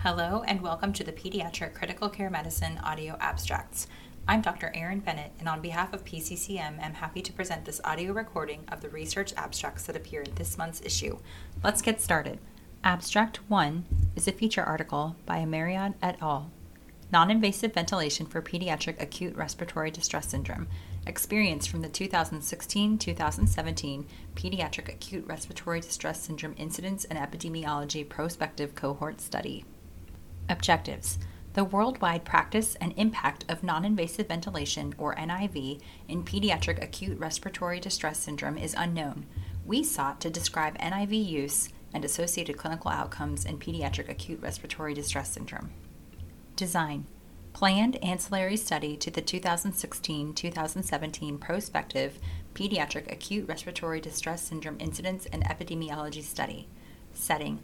Hello and welcome to the Pediatric Critical Care Medicine audio abstracts. I'm Dr. Erin Bennett, and on behalf of PCCM, I'm happy to present this audio recording of the research abstracts that appear in this month's issue. Let's get started. Abstract 1 is a feature article by Amariad et al. Non-invasive ventilation for pediatric acute respiratory distress syndrome, experience from the 2016-2017 Pediatric Acute Respiratory Distress Syndrome Incidence and Epidemiology Prospective Cohort Study. Objectives. The worldwide practice and impact of non-invasive ventilation, or NIV, in pediatric acute respiratory distress syndrome is unknown. We sought to describe NIV use and associated clinical outcomes in pediatric acute respiratory distress syndrome. Design. Planned ancillary study to the 2016-2017 Prospective Pediatric Acute Respiratory Distress Syndrome Incidence and Epidemiology Study. Setting.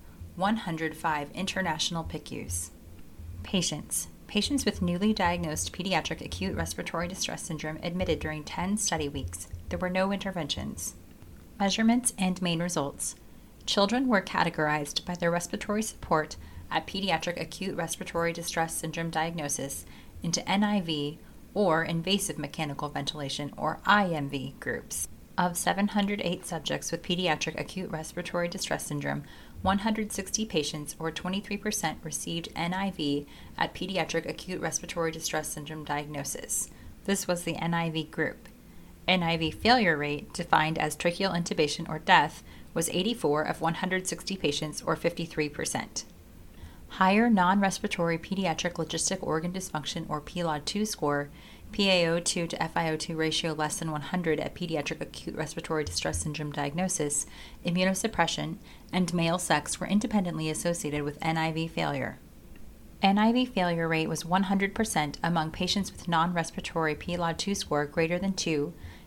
105 international PICUs. Patients. Patients with newly diagnosed pediatric acute respiratory distress syndrome admitted during 10 study weeks. There were no interventions. Measurements and main results. Children were categorized by their respiratory support at pediatric acute respiratory distress syndrome diagnosis into NIV or invasive mechanical ventilation or IMV groups. Of 708 subjects with pediatric acute respiratory distress syndrome, 160 patients, or 23%, received NIV at pediatric acute respiratory distress syndrome diagnosis. This was the NIV group. NIV failure rate, defined as tracheal intubation or death, was 84 of 160 patients, or 53%. Higher non-respiratory pediatric logistic organ dysfunction, or PLOD2 score, PaO2 to FiO2 ratio less than 100 at pediatric acute respiratory distress syndrome diagnosis, immunosuppression, and male sex were independently associated with NIV failure. NIV failure rate was 100% among patients with non-respiratory PLOD2 score greater than 2,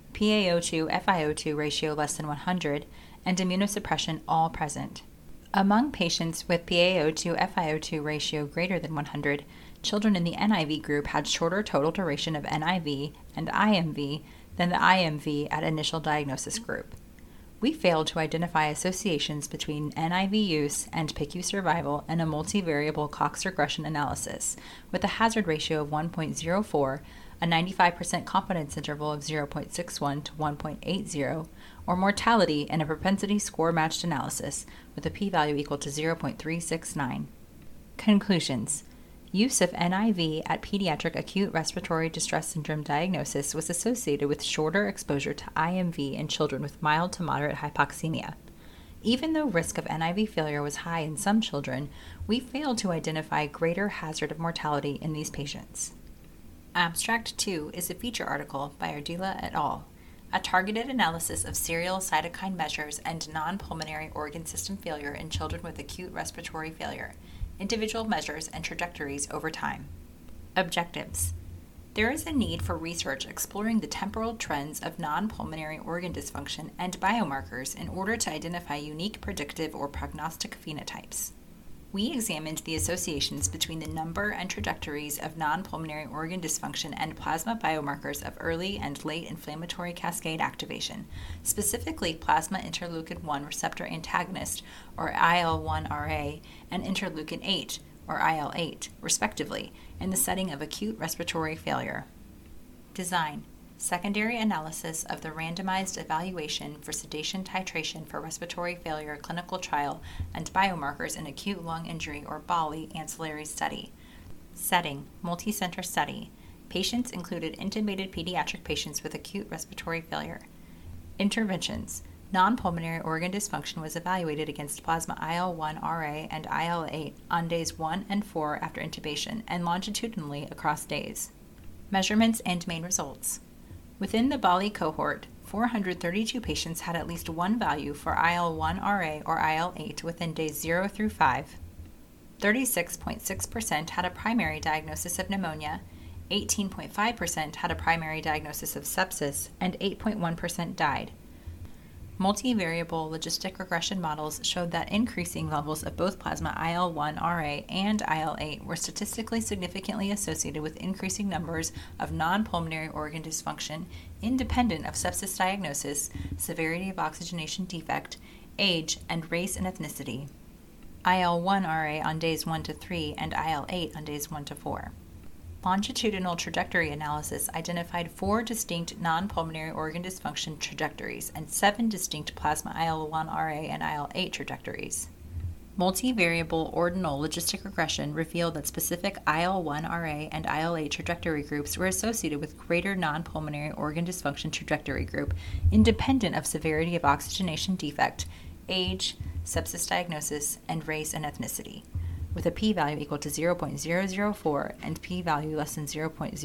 PaO2 FiO2 ratio less than 100, and immunosuppression all present. Among patients with PaO2 FiO2 ratio greater than 100, children in the NIV group had shorter total duration of NIV and IMV than the IMV at initial diagnosis group. We failed to identify associations between NIV use and PICU survival in a multivariable Cox regression analysis, with a hazard ratio of 1.04, a 95% confidence interval of 0.61 to 1.80, or mortality in a propensity score matched analysis with a p-value equal to 0.369. Conclusions. Use of NIV at pediatric acute respiratory distress syndrome diagnosis was associated with shorter exposure to IMV in children with mild to moderate hypoxemia. Even though risk of NIV failure was high in some children, we failed to identify greater hazard of mortality in these patients. Abstract 2 is a feature article by Ardila et al., a targeted analysis of serial cytokine measures and non-pulmonary organ system failure in children with acute respiratory failure, individual measures and trajectories over time. Objectives. There is a need for research exploring the temporal trends of non-pulmonary organ dysfunction and biomarkers in order to identify unique predictive or prognostic phenotypes. We examined the associations between the number and trajectories of non-pulmonary organ dysfunction and plasma biomarkers of early and late inflammatory cascade activation, specifically plasma interleukin-1 receptor antagonist, or IL-1RA, and interleukin-8, or IL-8, respectively, in the setting of acute respiratory failure. Design. Secondary analysis of the randomized evaluation for sedation titration for respiratory failure clinical trial and biomarkers in acute lung injury or BALI ancillary study. Setting, multicenter study. Patients included intubated pediatric patients with acute respiratory failure. Interventions. Non-pulmonary organ dysfunction was evaluated against plasma IL-1RA and IL-8 on days 1 and 4 after intubation and longitudinally across days. Measurements and main results. Within the BALI cohort, 432 patients had at least one value for IL-1RA or IL-8 within days 0 through 5. 36.6% had a primary diagnosis of pneumonia, 18.5% had a primary diagnosis of sepsis, and 8.1% died. Multivariable logistic regression models showed that increasing levels of both plasma IL-1RA and IL-8 were statistically significantly associated with increasing numbers of non-pulmonary organ dysfunction independent of sepsis diagnosis, severity of oxygenation defect, age, and race and ethnicity. IL-1RA on days 1 to 3, and IL-8 on days 1 to 4. Longitudinal trajectory analysis identified 4 distinct non-pulmonary organ dysfunction trajectories and 7 distinct plasma IL-1RA and IL-8 trajectories. Multivariable ordinal logistic regression revealed that specific IL-1RA and IL-8 trajectory groups were associated with greater non-pulmonary organ dysfunction trajectory group, independent of severity of oxygenation defect, age, sepsis diagnosis, and race and ethnicity, with a p-value equal to 0.004 and p-value less than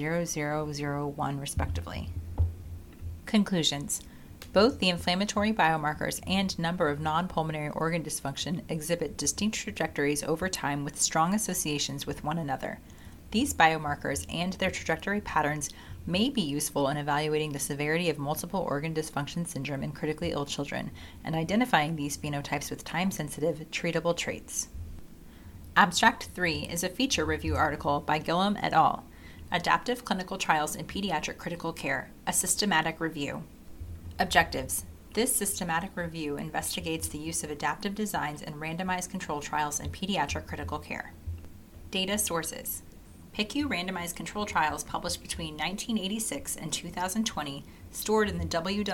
0.0001 respectively. Conclusions. Both the inflammatory biomarkers and number of non-pulmonary organ dysfunction exhibit distinct trajectories over time with strong associations with one another. These biomarkers and their trajectory patterns may be useful in evaluating the severity of multiple organ dysfunction syndrome in critically ill children and identifying these phenotypes with time-sensitive, treatable traits. Abstract 3 is a feature review article by Gillum et al., Adaptive Clinical Trials in Pediatric Critical Care, a systematic review. Objectives. This systematic review investigates the use of adaptive designs in randomized controlled trials in pediatric critical care. Data sources. PICU randomized controlled trials published between 1986 and 2020, stored in the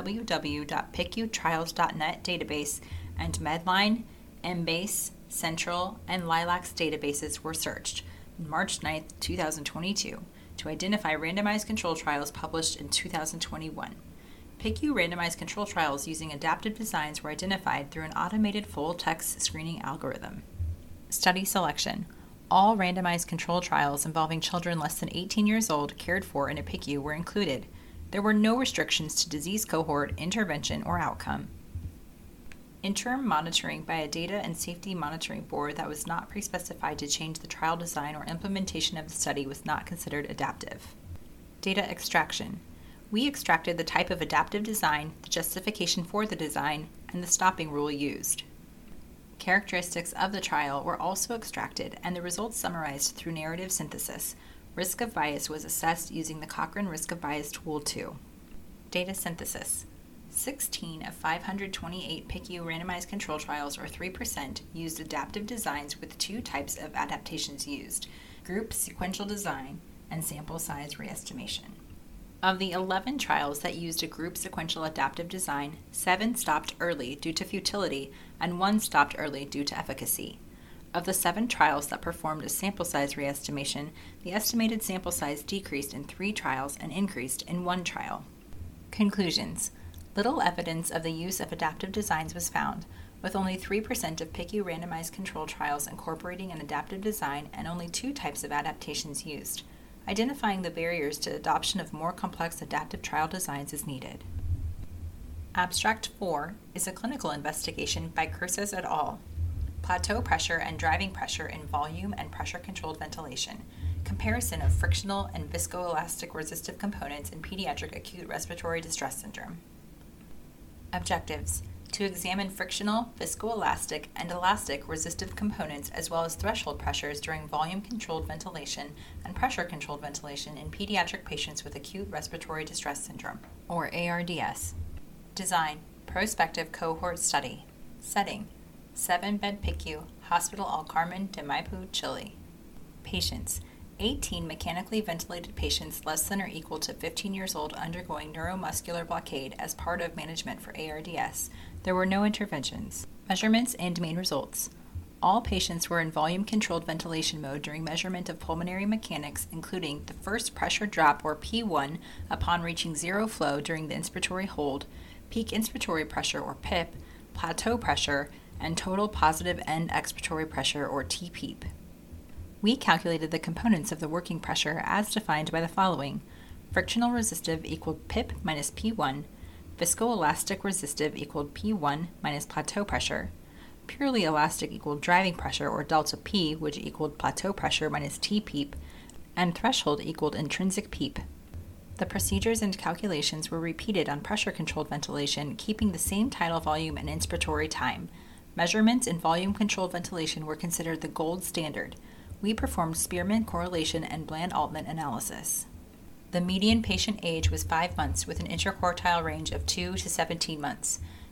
www.picutrials.net database, and Medline, Embase, Central, and LILAC's databases were searched on March 9, 2022, to identify randomized controlled trials published in 2021. PICU randomized controlled trials using adaptive designs were identified through an automated full-text screening algorithm. Study selection. All randomized controlled trials involving children less than 18 years old cared for in a PICU were included. There were no restrictions to disease cohort, intervention, or outcome. Interim monitoring by a Data and Safety Monitoring Board that was not pre-specified to change the trial design or implementation of the study was not considered adaptive. Data extraction. We extracted the type of adaptive design, the justification for the design, and the stopping rule used. Characteristics of the trial were also extracted and the results summarized through narrative synthesis. Risk of bias was assessed using the Cochrane Risk of Bias Tool 2. Data synthesis. 16 of 528 PICU randomized control trials, or 3%, used adaptive designs with 2 types of adaptations used: group sequential design and sample size re-estimation. Of the 11 trials that used a group sequential adaptive design, 7 stopped early due to futility and 1 stopped early due to efficacy. Of the 7 trials that performed a sample size re-estimation, the estimated sample size decreased in 3 trials and increased in 1 trial. Conclusions. Little evidence of the use of adaptive designs was found, with only 3% of PICU randomized controlled trials incorporating an adaptive design and only 2 types of adaptations used. Identifying the barriers to adoption of more complex adaptive trial designs is needed. Abstract 4 is a clinical investigation by Curses et al. Plateau pressure and driving pressure in volume and pressure-controlled ventilation. Comparison of frictional and viscoelastic resistive components in pediatric acute respiratory distress syndrome. Objectives. To examine frictional, viscoelastic, and elastic resistive components as well as threshold pressures during volume-controlled ventilation and pressure-controlled ventilation in pediatric patients with acute respiratory distress syndrome, or ARDS. Design. Prospective cohort study. Setting. 7-bed PICU, Hospital Al Carmen de Maipú, Chile. Patients. 18 mechanically ventilated patients less than or equal to 15 years old undergoing neuromuscular blockade as part of management for ARDS. There were no interventions. Measurements and main results. All patients were in volume-controlled ventilation mode during measurement of pulmonary mechanics, including the first pressure drop, or P1, upon reaching zero flow during the inspiratory hold, peak inspiratory pressure, or PIP, plateau pressure, and total positive end expiratory pressure, or TPEEP. We calculated the components of the working pressure as defined by the following: frictional resistive equaled PIP minus P1, viscoelastic resistive equaled P1 minus plateau pressure, purely elastic equaled driving pressure, or delta P, which equaled plateau pressure minus TPEEP, and threshold equaled intrinsic PEEP. The procedures and calculations were repeated on pressure-controlled ventilation, keeping the same tidal volume and inspiratory time. Measurements in volume-controlled ventilation were considered the gold standard. We performed Spearman correlation and Bland-Altman analysis. The median patient age was 5 months with an interquartile range of 2 to 17 months.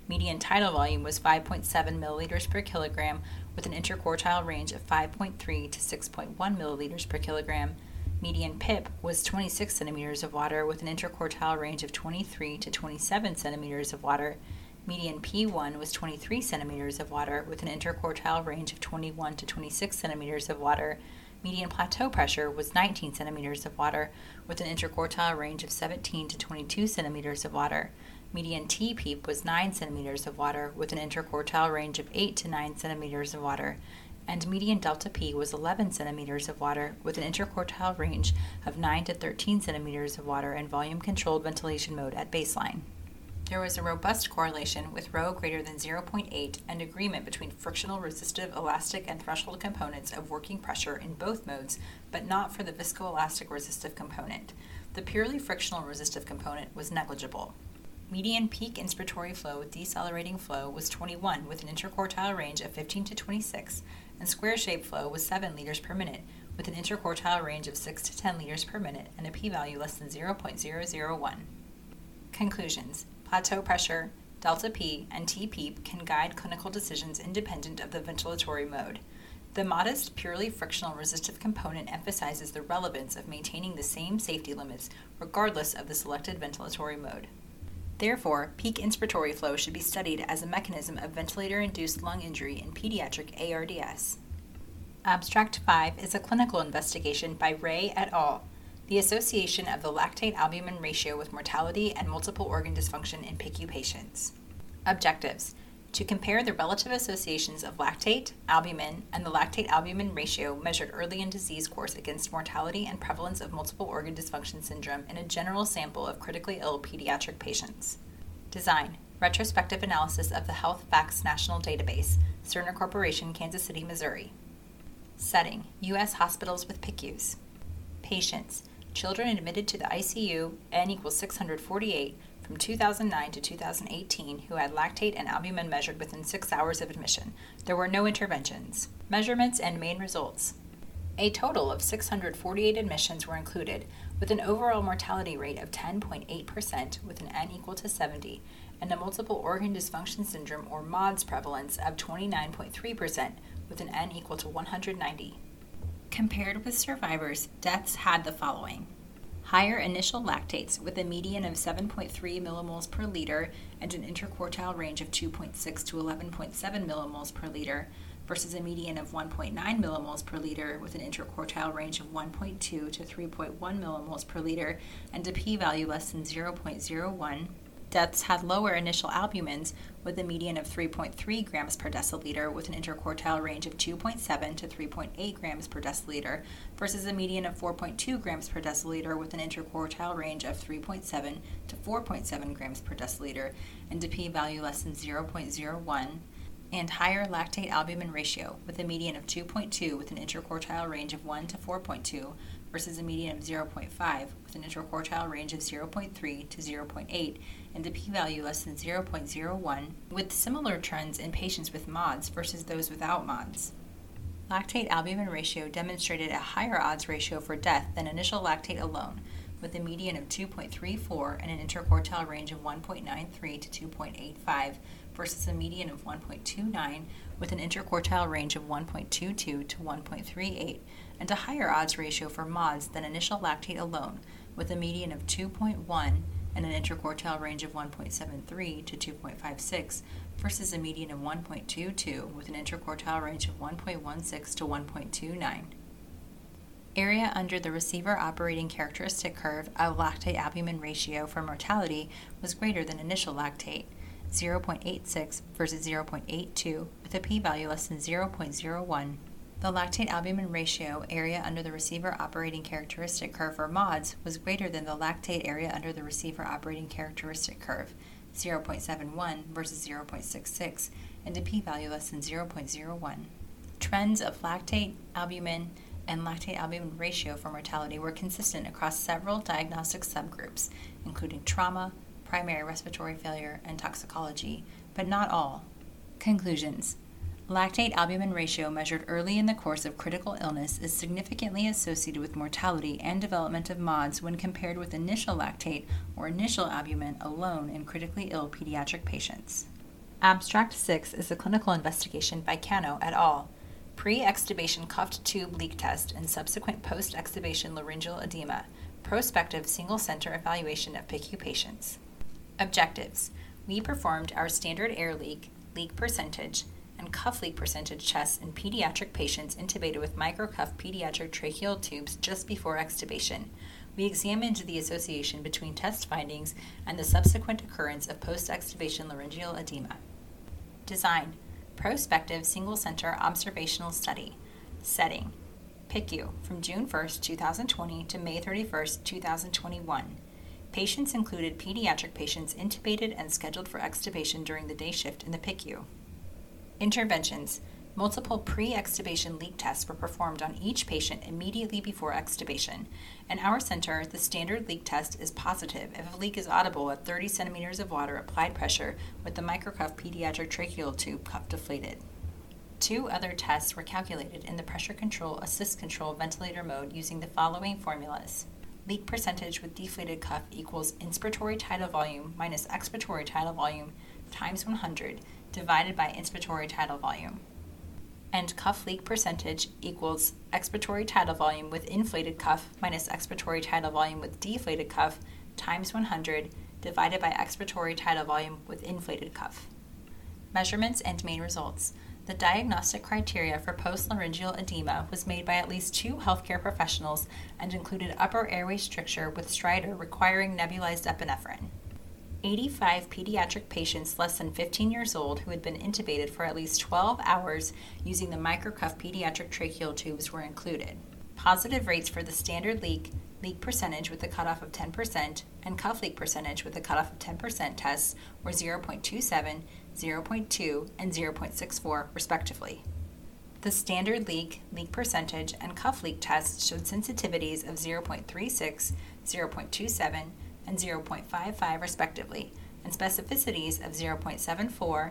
Median tidal volume was 5.7 milliliters per kilogram with an interquartile range of 5.3 to 6.1 milliliters per kilogram. Median PIP was 26 centimeters of water with an interquartile range of 23 to 27 centimeters of water. Median P1 was 23 centimeters of water with an interquartile range of 21 to 26 centimeters of water. Median plateau pressure was 19 centimeters of water with an interquartile range of 17 to 22 centimeters of water. Median T-peep was 9 centimeters of water with an interquartile range of 8 to 9 centimeters of water. And median delta P was 11 centimeters of water with an interquartile range of 9 to 13 centimeters of water in volume-controlled ventilation mode at baseline. There was a robust correlation with rho greater than 0.8 and agreement between frictional resistive, elastic, and threshold components of working pressure in both modes, but not for the viscoelastic resistive component. The purely frictional resistive component was negligible. Median peak inspiratory flow with decelerating flow was 21 with an interquartile range of 15 to 26, and square-shaped flow was 7 liters per minute with an interquartile range of 6 to 10 liters per minute and a p-value less than 0.001. Conclusions. Plateau pressure, delta P, and T-peep can guide clinical decisions independent of the ventilatory mode. The modest, purely frictional resistive component emphasizes the relevance of maintaining the same safety limits regardless of the selected ventilatory mode. Therefore, peak inspiratory flow should be studied as a mechanism of ventilator-induced lung injury in pediatric ARDS. Abstract 5 is a clinical investigation by Ray et al. The association of the lactate-albumin ratio with mortality and multiple organ dysfunction in PICU patients. Objectives: to compare the relative associations of lactate, albumin, and the lactate-albumin ratio measured early in disease course against mortality and prevalence of multiple organ dysfunction syndrome in a general sample of critically ill pediatric patients. Design: retrospective analysis of the Health Facts National Database, Cerner Corporation, Kansas City, Missouri. Setting: U.S. hospitals with PICUs. Patients: children admitted to the ICU, N equals 648, from 2009 to 2018 who had lactate and albumin measured within 6 hours of admission. There were no interventions. Measurements and main results. A total of 648 admissions were included, with an overall mortality rate of 10.8% with an N equal to 70, and a multiple organ dysfunction syndrome or MODS prevalence of 29.3% with an N equal to 190. Compared with survivors, deaths had the following: higher initial lactates with a median of 7.3 millimoles per liter and an interquartile range of 2.6 to 11.7 millimoles per liter versus a median of 1.9 millimoles per liter with an interquartile range of 1.2 to 3.1 millimoles per liter and a p-value less than 0.01. Deaths had lower initial albumins with a median of 3.3 grams per deciliter with an interquartile range of 2.7 to 3.8 grams per deciliter versus a median of 4.2 grams per deciliter with an interquartile range of 3.7 to 4.7 grams per deciliter and a p-value less than 0.01, and higher lactate albumin ratio with a median of 2.2 with an interquartile range of 1 to 4.2 versus a median of 0.5 with an interquartile range of 0.3 to 0.8 and a p-value less than 0.01, with similar trends in patients with MODS versus those without MODS. Lactate albumin ratio demonstrated a higher odds ratio for death than initial lactate alone, with a median of 2.34 and an interquartile range of 1.93 to 2.85 versus a median of 1.29 with an interquartile range of 1.22 to 1.38, and a higher odds ratio for MODS than initial lactate alone, with a median of 2.1 and an interquartile range of 1.73 to 2.56 versus a median of 1.22 with an interquartile range of 1.16 to 1.29. Area under the receiver operating characteristic curve of lactate albumin ratio for mortality was greater than initial lactate, 0.86 versus 0.82, with a p-value less than 0.01. The lactate albumin ratio area under the receiver operating characteristic curve for MODS was greater than the lactate area under the receiver operating characteristic curve, 0.71 versus 0.66, and a p-value less than 0.01. Trends of lactate albumin and lactate albumin ratio for mortality were consistent across several diagnostic subgroups, including trauma, primary respiratory failure, and toxicology, but not all. Conclusions. Lactate albumin ratio measured early in the course of critical illness is significantly associated with mortality and development of MODS when compared with initial lactate or initial albumin alone in critically ill pediatric patients. Abstract 6 is a clinical investigation by Cano et al. Pre-extubation cuffed tube leak test and subsequent post-extubation laryngeal edema, prospective single-center evaluation of PICU patients. Objectives. We performed our standard air leak percentage, and cuff leak percentage tests in pediatric patients intubated with microcuff pediatric tracheal tubes just before extubation. We examined the association between test findings and the subsequent occurrence of post-extubation laryngeal edema. Design. Prospective single-center observational study. Setting. PICU from June 1, 2020 to May 31, 2021. Patients included pediatric patients intubated and scheduled for extubation during the day shift in the PICU. Interventions. Multiple pre-extubation leak tests were performed on each patient immediately before extubation. In our center, the standard leak test is positive if a leak is audible at 30 centimeters of water applied pressure with the microcuff pediatric tracheal tube cuff deflated. 2 other tests were calculated in the pressure control assist control ventilator mode using the following formulas. Leak percentage with deflated cuff equals inspiratory tidal volume minus expiratory tidal volume times 100 divided by inspiratory tidal volume. And cuff leak percentage equals expiratory tidal volume with inflated cuff minus expiratory tidal volume with deflated cuff times 100 divided by expiratory tidal volume with inflated cuff. Measurements and main results. The diagnostic criteria for post-laryngeal edema was made by at least 2 healthcare professionals and included upper airway stricture with stridor requiring nebulized epinephrine. 85 pediatric patients less than 15 years old who had been intubated for at least 12 hours using the microcuff pediatric tracheal tubes were included. Positive rates for the standard leak percentage with a cutoff of 10%, and cuff leak percentage with a cutoff of 10% tests were 0.27, 0.2, and 0.64, respectively. The standard leak percentage, and cuff leak tests showed sensitivities of 0.36, 0.27, and 0.55, respectively, and specificities of 0.74,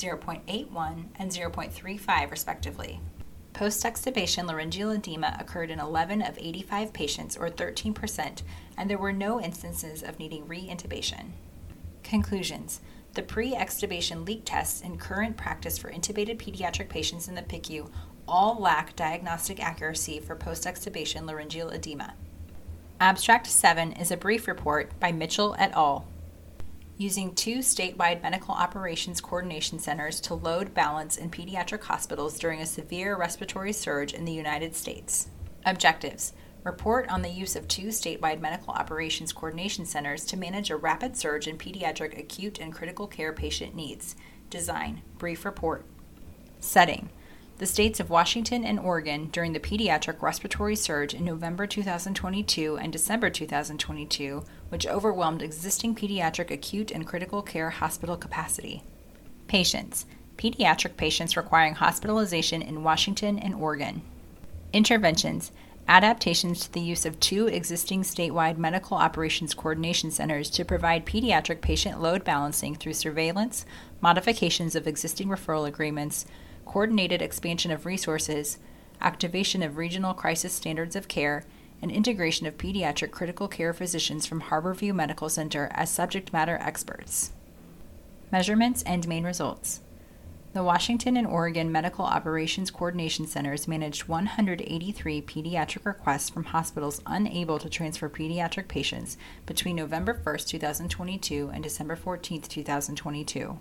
0.81, and 0.35, respectively. Post-extubation laryngeal edema occurred in 11 of 85 patients, or 13%, and there were no instances of needing re-intubation. Conclusions. The pre-extubation leak tests in current practice for intubated pediatric patients in the PICU all lack diagnostic accuracy for post-extubation laryngeal edema. Abstract 7 is a brief report by Mitchell et al. Using 2 statewide medical operations coordination centers to load balance in pediatric hospitals during a severe respiratory surge in the United States. Objectives. Report on the use of 2 statewide medical operations coordination centers to manage a rapid surge in pediatric acute and critical care patient needs. Design. Brief report. Setting. The states of Washington and Oregon during the pediatric respiratory surge in November 2022 and December 2022, which overwhelmed existing pediatric acute and critical care hospital capacity. Patients. Pediatric patients requiring hospitalization in Washington and Oregon. Interventions. Adaptations to the use of 2 existing statewide medical operations coordination centers to provide pediatric patient load balancing through surveillance, modifications of existing referral agreements, coordinated expansion of resources, activation of regional crisis standards of care, and integration of pediatric critical care physicians from Harborview Medical Center as subject matter experts. Measurements and main results. The Washington and Oregon Medical Operations Coordination Centers managed 183 pediatric requests from hospitals unable to transfer pediatric patients between November 1, 2022 and December 14, 2022.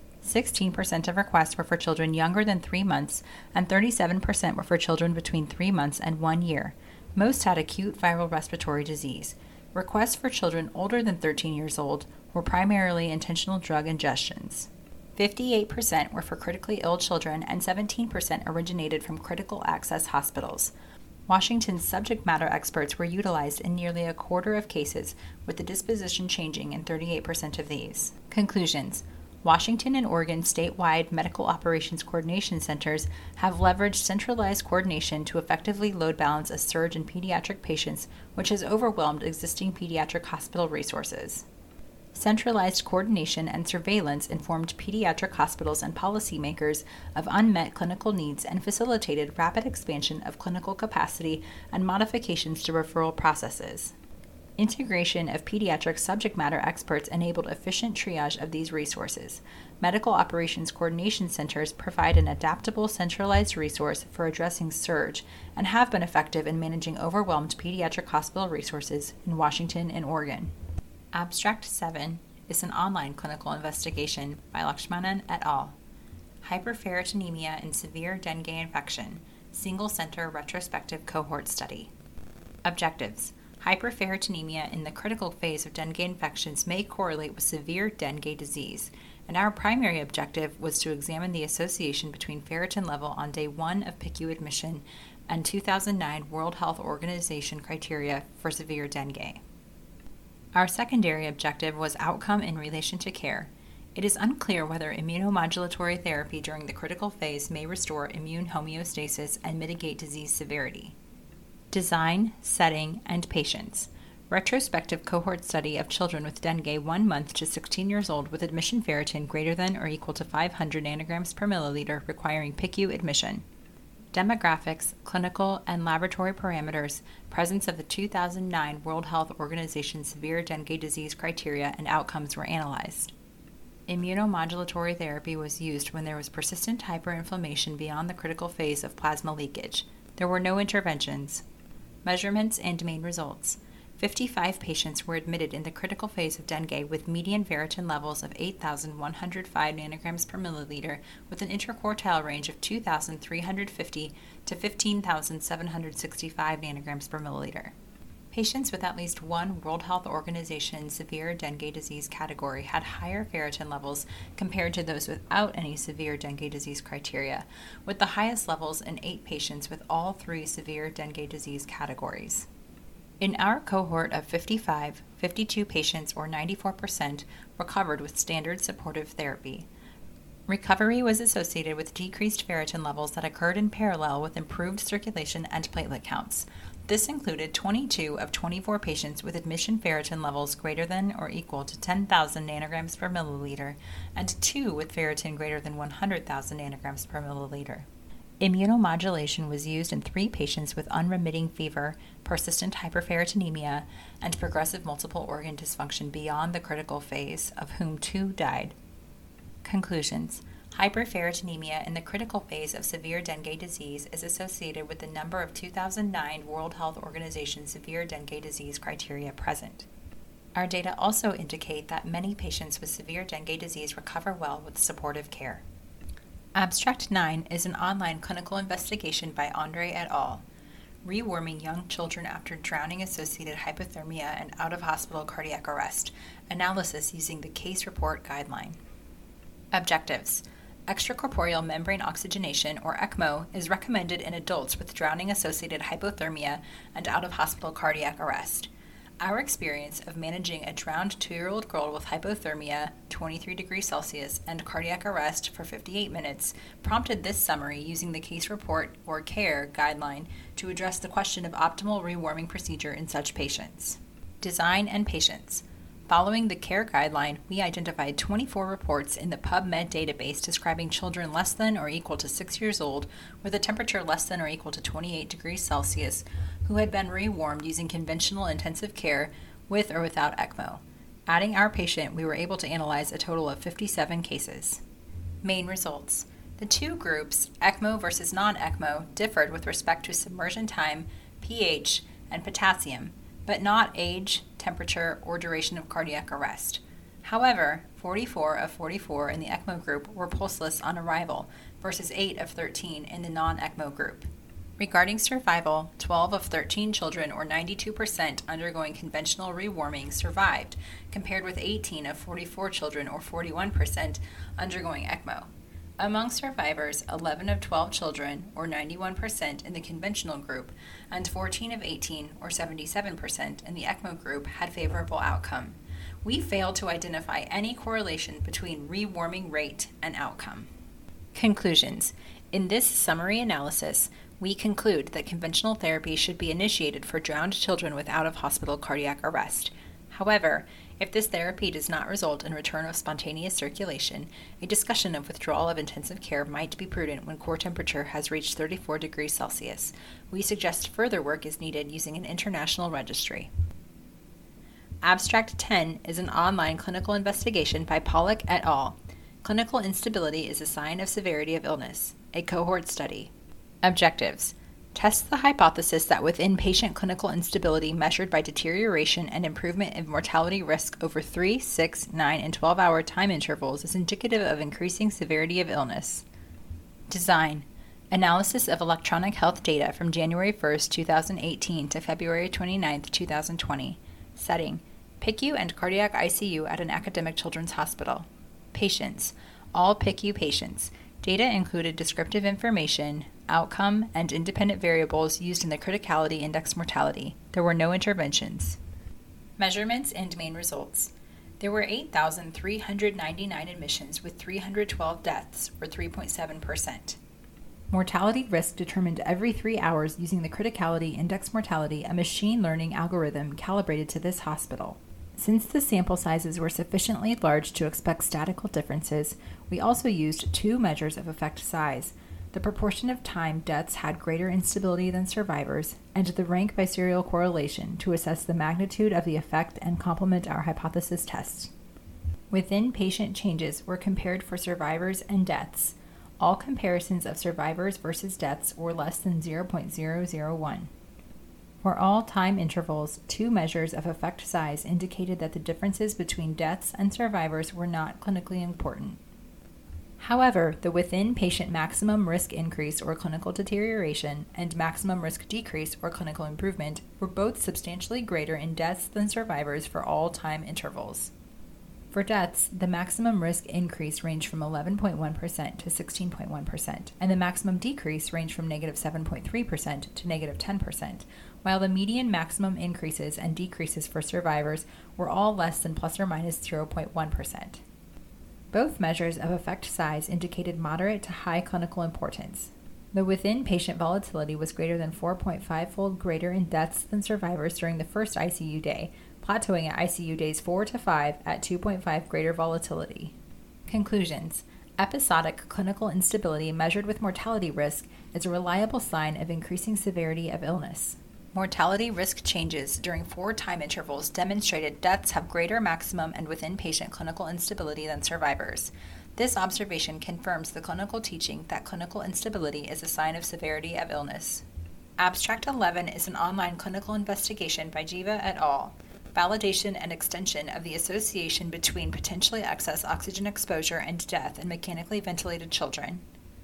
16% of requests were for children younger than 3 months, and 37% were for children between 3 months and 1 year. Most had acute viral respiratory disease. Requests for children older than 13 years old were primarily intentional drug ingestions. 58% were for critically ill children, and 17% originated from critical access hospitals. Washington's subject matter experts were utilized in nearly a quarter of cases, with the disposition changing in 38% of these. Conclusions. Washington and Oregon statewide medical operations coordination centers have leveraged centralized coordination to effectively load balance a surge in pediatric patients, which has overwhelmed existing pediatric hospital resources. Centralized coordination and surveillance informed pediatric hospitals and policymakers of unmet clinical needs and facilitated rapid expansion of clinical capacity and modifications to referral processes. Integration of pediatric subject matter experts enabled efficient triage of these resources. Medical Operations Coordination Centers provide an adaptable, centralized resource for addressing surge and have been effective in managing overwhelmed pediatric hospital resources in Washington and Oregon. Abstract 7 is an online clinical investigation by Lakshmanan et al. Hyperferritinemia in severe dengue infection, single-center retrospective cohort study. Objectives. Hyperferritinemia in the critical phase of dengue infections may correlate with severe dengue disease, and our primary objective was to examine the association between ferritin level on day 1 of PICU admission and 2009 World Health Organization criteria for severe dengue. Our secondary objective was outcome in relation to care. It is unclear whether immunomodulatory therapy during the critical phase may restore immune homeostasis and mitigate disease severity. Design, setting, and patients. Retrospective cohort study of children with dengue 1 month to 16 years old with admission ferritin greater than or equal to 500 nanograms per milliliter requiring PICU admission. Demographics, clinical, and laboratory parameters, presence of the 2009 World Health Organization severe dengue disease criteria and outcomes were analyzed. Immunomodulatory therapy was used when there was persistent hyperinflammation beyond the critical phase of plasma leakage. There were no interventions. Measurements and main results. 55 patients were admitted in the critical phase of dengue with median ferritin levels of 8,105 nanograms per milliliter with an interquartile range of 2,350 to 15,765 nanograms per milliliter. Patients with at least one World Health Organization severe dengue disease category had higher ferritin levels compared to those without any severe dengue disease criteria, with the highest levels in 8 patients with all 3 severe dengue disease categories. In our cohort of 55, 52 patients, or 94%, recovered with standard supportive therapy. Recovery was associated with decreased ferritin levels that occurred in parallel with improved circulation and platelet counts. This included 22 of 24 patients with admission ferritin levels greater than or equal to 10,000 nanograms per milliliter and 2 with ferritin greater than 100,000 nanograms per milliliter. Immunomodulation was used in 3 patients with unremitting fever, persistent hyperferritinemia, and progressive multiple organ dysfunction beyond the critical phase, of whom 2 died. Conclusions. Hyperferritinemia in the critical phase of severe dengue disease is associated with the number of 2009 World Health Organization severe dengue disease criteria present. Our data also indicate that many patients with severe dengue disease recover well with supportive care. Abstract 9 is an online clinical investigation by Andre et al. Rewarming young children after drowning-associated hypothermia and out-of-hospital cardiac arrest. Analysis using the case report guideline. Objectives. Extracorporeal membrane oxygenation, or ECMO, is recommended in adults with drowning-associated hypothermia and out-of-hospital cardiac arrest. Our experience of managing a drowned 2-year-old girl with hypothermia, 23 degrees Celsius, and cardiac arrest for 58 minutes prompted this summary using the case report, or CARE, guideline to address the question of optimal rewarming procedure in such patients. Design and patients. Following the CARE guideline, we identified 24 reports in the PubMed database describing children less than or equal to 6 years old with a temperature less than or equal to 28 degrees Celsius who had been rewarmed using conventional intensive care with or without ECMO. Adding our patient, we were able to analyze a total of 57 cases. Main results. The 2 groups, ECMO versus non-ECMO, differed with respect to submersion time, pH, and potassium, but not age, temperature, or duration of cardiac arrest. However, 44 of 44 in the ECMO group were pulseless on arrival versus 8 of 13 in the non-ECMO group. Regarding survival, 12 of 13 children, or 92%, undergoing conventional rewarming survived, compared with 18 of 44 children, or 41%, undergoing ECMO. Among survivors, 11 of 12 children, or 91% in the conventional group, and 14 of 18, or 77% in the ECMO group had favorable outcome. We failed to identify any correlation between rewarming rate and outcome. Conclusions. In this summary analysis, we conclude that conventional therapy should be initiated for drowned children with out-of-hospital cardiac arrest. However, if this therapy does not result in return of spontaneous circulation, a discussion of withdrawal of intensive care might be prudent when core temperature has reached 34 degrees Celsius. We suggest further work is needed using an international registry. Abstract 10 is an online clinical investigation by Pollack et al. Clinical instability is a sign of severity of illness, a cohort study. Objectives: test the hypothesis that within patient clinical instability measured by deterioration and improvement in mortality risk over 3, 6, 9, and 12-hour time intervals is indicative of increasing severity of illness. Design: analysis of electronic health data from January 1, 2018 to February 29, 2020. Setting: PICU and cardiac ICU at an academic children's hospital. Patients: all PICU patients. Data included descriptive information, outcome, and independent variables used in the criticality index mortality. There were no interventions. Measurements and main results. There were 8,399 admissions with 312 deaths, or 3.7%. Mortality risk determined every 3 hours using the criticality index mortality, a machine learning algorithm calibrated to this hospital. Since the sample sizes were sufficiently large to expect statistical differences, we also used 2 measures of effect size: the proportion of time deaths had greater instability than survivors, and the rank by serial correlation to assess the magnitude of the effect and complement our hypothesis tests. Within patient changes were compared for survivors and deaths. All comparisons of survivors versus deaths were less than 0.001. For all time intervals, 2 measures of effect size indicated that the differences between deaths and survivors were not clinically important. However, the within-patient maximum risk increase or clinical deterioration and maximum risk decrease or clinical improvement were both substantially greater in deaths than survivors for all time intervals. For deaths, the maximum risk increase ranged from 11.1% to 16.1%, and the maximum decrease ranged from negative 7.3% to negative 10%, while the median maximum increases and decreases for survivors were all less than plus or minus 0.1%. Both measures of effect size indicated moderate to high clinical importance. The within-patient volatility was greater than 4.5-fold greater in deaths than survivors during the first ICU day, plateauing at ICU days 4 to 5 at 2.5 greater volatility. Conclusions: episodic clinical instability measured with mortality risk is a reliable sign of increasing severity of illness. Mortality risk changes during 4 time intervals demonstrated deaths have greater maximum and within-patient clinical instability than survivors. This observation confirms the clinical teaching that clinical instability is a sign of severity of illness. Abstract 11 is an online clinical investigation by Jiva et al. Validation and extension of the association between potentially excess oxygen exposure and death in mechanically ventilated children.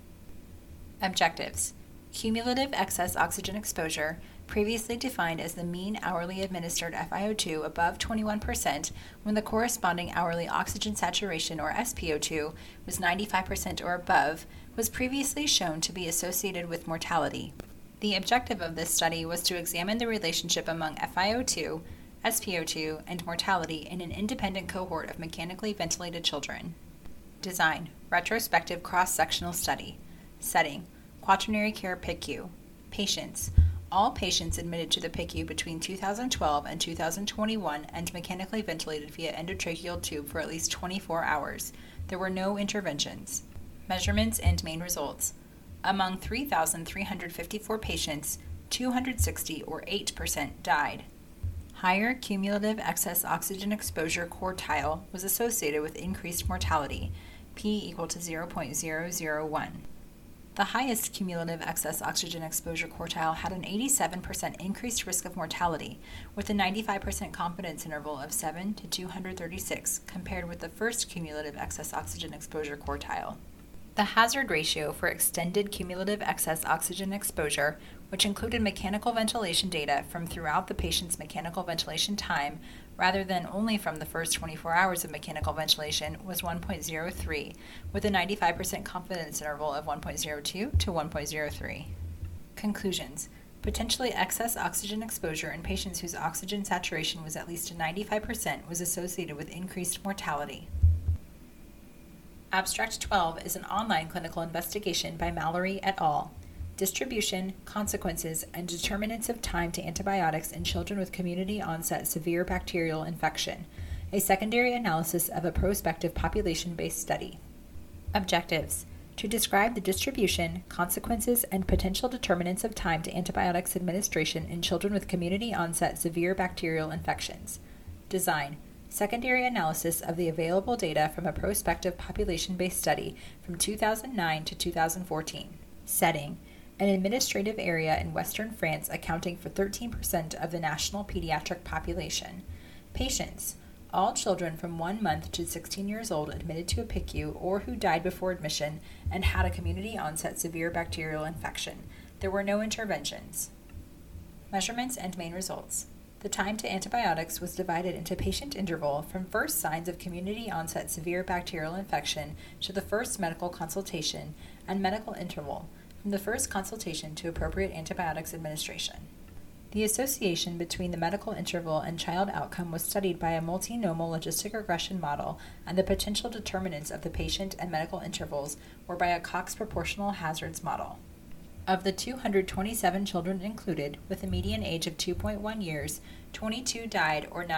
Objectives: cumulative excess oxygen exposure, previously defined as the mean hourly administered FiO2 above 21% when the corresponding hourly oxygen saturation, or SpO2, was 95% or above, was previously shown to be associated with mortality. The objective of this study was to examine the relationship among FiO2, SpO2, and mortality in an independent cohort of mechanically ventilated children. Design: retrospective cross-sectional study. Setting: quaternary care PICU. Patients: all patients admitted to the PICU between 2012 and 2021 and mechanically ventilated via endotracheal tube for at least 24 hours. There were no interventions. Measurements and main results. Among 3,354 patients, 260 or 8% died. Higher cumulative excess oxygen exposure quartile was associated with increased mortality, p equal to 0.001. The highest cumulative excess oxygen exposure quartile had an 87% increased risk of mortality, with a 95% confidence interval of 7 to 236, compared with the first cumulative excess oxygen exposure quartile. The hazard ratio for extended cumulative excess oxygen exposure, which included mechanical ventilation data from throughout the patient's mechanical ventilation time, rather than only from the first 24 hours of mechanical ventilation, was 1.03, with a 95% confidence interval of 1.02 to 1.03. Conclusions: potentially excess oxygen exposure in patients whose oxygen saturation was at least 95% was associated with increased mortality. Abstract 12 is an online clinical investigation by Mallory et al. Distribution, consequences, and determinants of time to antibiotics in children with community-onset severe bacterial infection, a secondary analysis of a prospective population-based study. Objectives: to describe the distribution, consequences, and potential determinants of time to antibiotics administration in children with community-onset severe bacterial infections. Design: secondary analysis of the available data from a prospective population-based study from 2009 to 2014. Setting: an administrative area in Western France accounting for 13% of the national pediatric population. Patients: all children from 1 month to 16 years old admitted to a PICU or who died before admission and had a community-onset severe bacterial infection. There were no interventions. Measurements and main results. The time to antibiotics was divided into patient interval from first signs of community-onset severe bacterial infection to the first medical consultation, and medical interval from the first consultation to appropriate antibiotics administration. The association between the medical interval and child outcome was studied by a multinomial logistic regression model, and the potential determinants of the patient and medical intervals were by a Cox proportional hazards model. Of the 227 children included, with a median age of 2.1 years, 22 died, or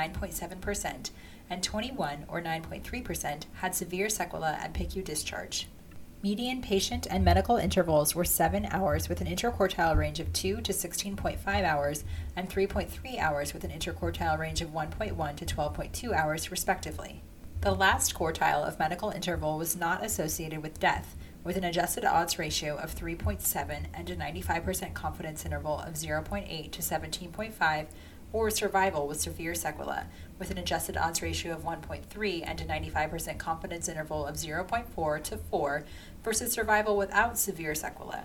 9.7%, and 21, or 9.3%, had severe sequelae at PICU discharge. Median patient and medical intervals were 7 hours with an interquartile range of 2 to 16.5 hours and 3.3 hours with an interquartile range of 1.1 to 12.2 hours, respectively. The last quartile of medical interval was not associated with death, with an adjusted odds ratio of 3.7 and a 95% confidence interval of 0.8 to 17.5, or survival with severe sequelae, with an adjusted odds ratio of 1.3 and a 95% confidence interval of 0.4 to 4, versus survival without severe sequelae.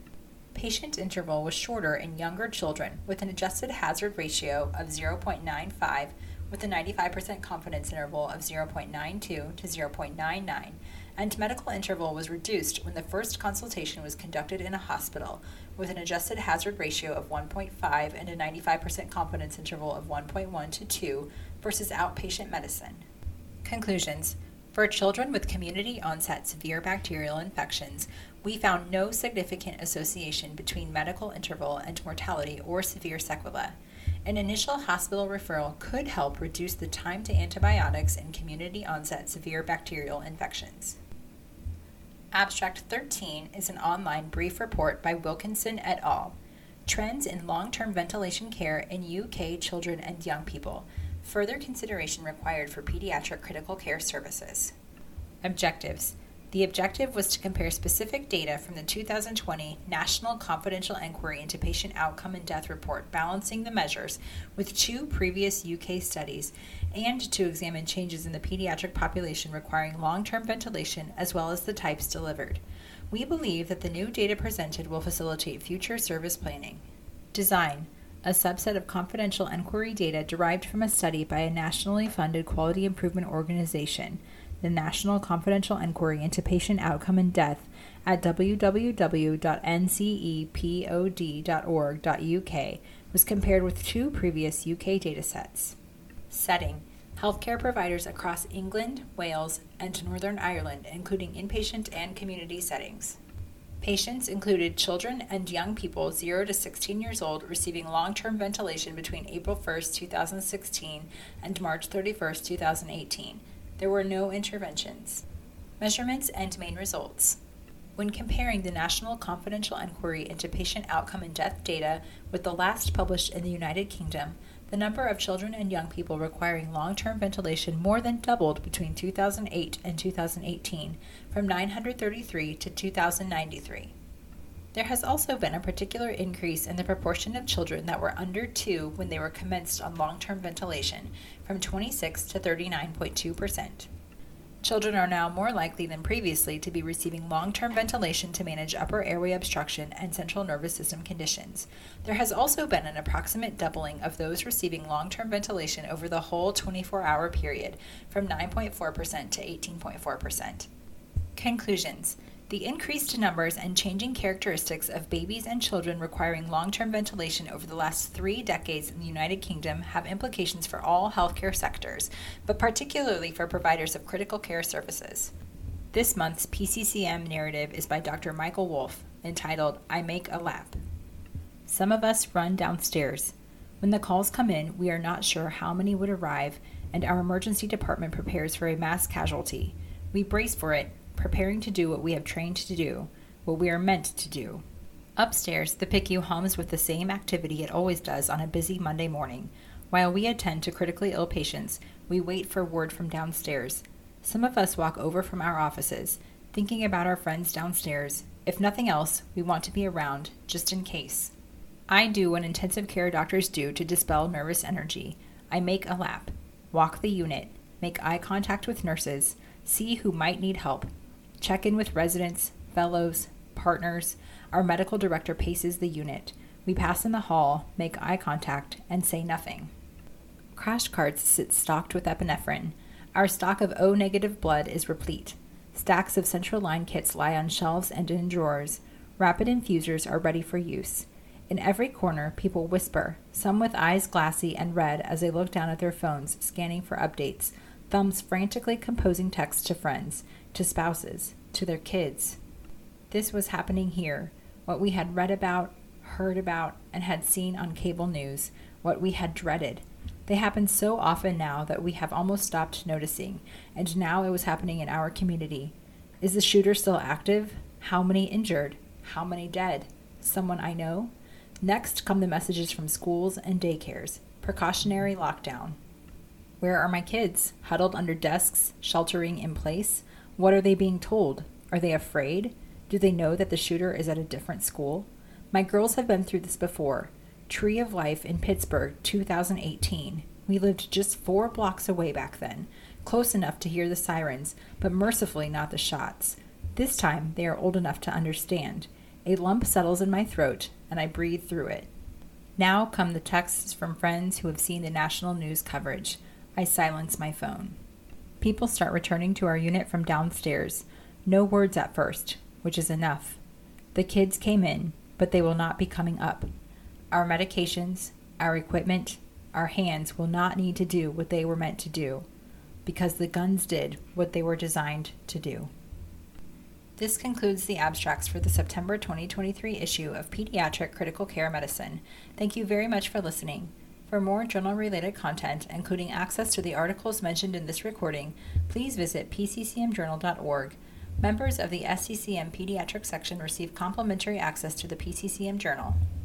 Patient interval was shorter in younger children, with an adjusted hazard ratio of 0.95, with a 95% confidence interval of 0.92 to 0.99, and medical interval was reduced when the first consultation was conducted in a hospital, with an adjusted hazard ratio of 1.5 and a 95% confidence interval of 1.1 to 2 versus outpatient medicine. Conclusions: for children with community-onset severe bacterial infections, we found no significant association between medical interval and mortality or severe sequelae. An initial hospital referral could help reduce the time to antibiotics in community-onset severe bacterial infections. Abstract 13 is an online brief report by Wilkinson et al. Trends in long-term ventilation care in UK children and young people. Further consideration required for pediatric critical care services. Objectives. The objective was to compare specific data from the 2020 National Confidential Inquiry into Patient Outcome and Death Report balancing the measures with 2 previous UK studies, and to examine changes in the pediatric population requiring long-term ventilation as well as the types delivered. We believe that the new data presented will facilitate future service planning. Design. A subset of confidential inquiry data derived from a study by a nationally funded quality improvement organization, the National Confidential Inquiry into Patient Outcome and Death, at www.ncepod.org.uk, was compared with 2 previous UK datasets. Setting. Healthcare providers across England, Wales, and Northern Ireland, including inpatient and community settings. Patients included children and young people 0 to 16 years old receiving long-term ventilation between April 1, 2016 and March 31, 2018. There were no interventions. Measurements and main results. When comparing the National Confidential Inquiry into Patient Outcome and Death data with the last published in the United Kingdom, the number of children and young people requiring long-term ventilation more than doubled between 2008 and 2018, from 933 to 2,093. There has also been a particular increase in the proportion of children that were under 2 when they were commenced on long-term ventilation, from 26 to 39.2%. Children are now more likely than previously to be receiving long-term ventilation to manage upper airway obstruction and central nervous system conditions. There has also been an approximate doubling of those receiving long-term ventilation over the whole 24-hour period, from 9.4% to 18.4%. Conclusions. The increased numbers and changing characteristics of babies and children requiring long-term ventilation over the last 3 decades in the United Kingdom have implications for all healthcare sectors, but particularly for providers of critical care services. This month's PCCM narrative is by Dr. Michael Wolff, entitled, I Make a Lap. Some of us run downstairs. When the calls come in, we are not sure how many would arrive, and our emergency department prepares for a mass casualty. We brace for it, preparing to do what we have trained to do, what we are meant to do. Upstairs, the PICU hums with the same activity it always does on a busy Monday morning. While we attend to critically ill patients, we wait for word from downstairs. Some of us walk over from our offices, thinking about our friends downstairs. If nothing else, we want to be around, just in case. I do what intensive care doctors do to dispel nervous energy. I make a lap, walk the unit, make eye contact with nurses, see who might need help, check in with residents, fellows, partners. Our medical director paces the unit. We pass in the hall, make eye contact, and say nothing. Crash carts sit stocked with epinephrine. Our stock of O-negative blood is replete. Stacks of central line kits lie on shelves and in drawers. Rapid infusers are ready for use. In every corner, people whisper, some with eyes glassy and red as they look down at their phones, scanning for updates, thumbs frantically composing texts to friends, to spouses, to their kids. This was happening here, what we had read about, heard about, and had seen on cable news, what we had dreaded. They happen so often now that we have almost stopped noticing, and now it was happening in our community. Is the shooter still active? How many injured? How many dead? Someone I know? Next come the messages from schools and daycares. Precautionary lockdown. Where are my kids? Huddled under desks, sheltering in place? What are they being told? Are they afraid? Do they know that the shooter is at a different school? My girls have been through this before. Tree of Life in Pittsburgh, 2018. We lived just 4 blocks away back then, close enough to hear the sirens, but mercifully not the shots. This time, they are old enough to understand. A lump settles in my throat, and I breathe through it. Now come the texts from friends who have seen the national news coverage. I silence my phone. People start returning to our unit from downstairs. No words at first, which is enough. The kids came in, but they will not be coming up. Our medications, our equipment, our hands will not need to do what they were meant to do, because the guns did what they were designed to do. This concludes the abstracts for the September 2023 issue of Pediatric Critical Care Medicine. Thank you very much for listening. For more journal-related content, including access to the articles mentioned in this recording, please visit pccmjournal.org. Members of the SCCM Pediatric section receive complimentary access to the PCCM Journal.